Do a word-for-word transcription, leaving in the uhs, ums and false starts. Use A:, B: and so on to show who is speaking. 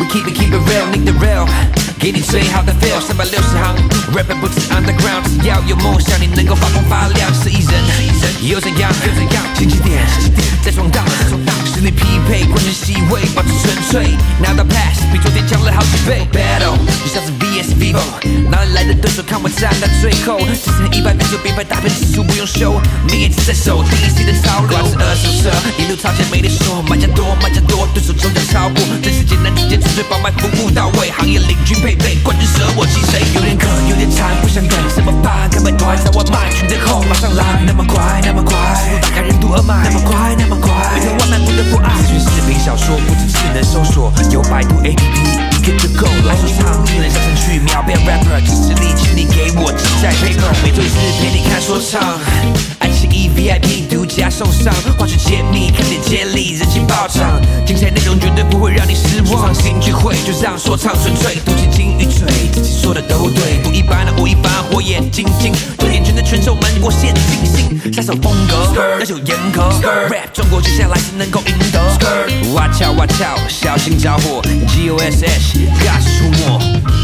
A: keep it keep it real， need the real， 给你最好的 feel， 三百六十行 ，rap 不止 underground， 只要有梦想，你能够发光发亮，是艺人，又怎样？又怎样？经济点，再闯荡，实力匹配，冠军席位，保持纯粹，拿到 pass， 比昨天强了好几倍。Battle 就像是 V S Vivo， 哪里来的对手看我站到最后，只剩一百分就别拍大片指数不用修，命也只在手，第一期的潮流，是二手车，一路超前没得说，买家多买家多，对手终将超过，真是简单直接纯粹爆卖服务到位，行业领军配备，冠军舍我其谁？有点渴有点馋，不想等怎么办？赶快端上外卖，群等候马上来，那么快那么快，速度打开任督二脉，那么快那么快，每天外卖不得不爱，资讯视频小说不止智能搜索，有百度 A P P 一个就够了。说唱技能上升去秒变 rapper， 这实力请你给我记在 paper， 每周一次陪你看说唱，爱奇艺 V I P 独家送上，花絮揭秘看点接力，人气爆场，精彩内容绝对不会让你失望。说唱新聚会就让说唱纯粹，读起金玉锤，自己说的都对，不一般的不一般，火眼金睛，对眼圈的拳手们我献信心，杀手风格那就严格 ，rap 中国接下来是能够赢得。Watch out watch out， 小心着火 ，G O S H 尬出没。